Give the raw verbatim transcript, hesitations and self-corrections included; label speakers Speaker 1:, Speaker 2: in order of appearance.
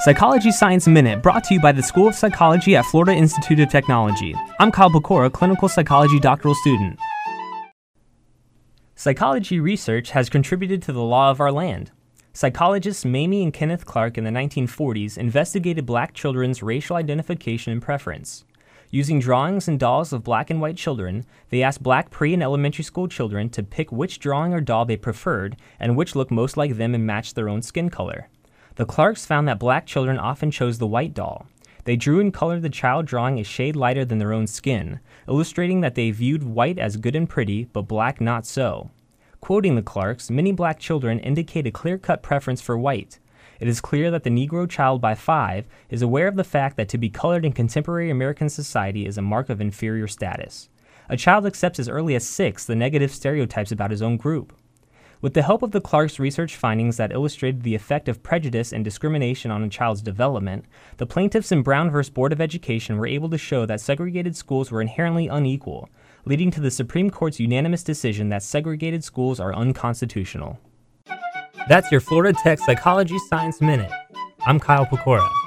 Speaker 1: Psychology Science Minute, brought to you by the School of Psychology at Florida Institute of Technology. I'm Kyle Pecora, clinical psychology doctoral student. Psychology research has contributed to the law of our land. Psychologists Mamie and Kenneth Clark in the nineteen forties investigated black children's racial identification and preference. Using drawings and dolls of black and white children, they asked black pre- and elementary school children to pick which drawing or doll they preferred and which looked most like them and matched their own skin color. The Clarks found that black children often chose the white doll. They drew and colored the child drawing a shade lighter than their own skin, illustrating that they viewed white as good and pretty, but black not so. Quoting the Clarks, many black children indicate a clear-cut preference for white. It is clear that the Negro child by five is aware of the fact that to be colored in contemporary American society is a mark of inferior status. A child accepts as early as six the negative stereotypes about his own group. With the help of the Clarks' research findings that illustrated the effect of prejudice and discrimination on a child's development, the plaintiffs in Brown versus Board of Education were able to show that segregated schools were inherently unequal, leading to the Supreme Court's unanimous decision that segregated schools are unconstitutional. That's your Florida Tech Psychology Science Minute. I'm Kyle Pecora.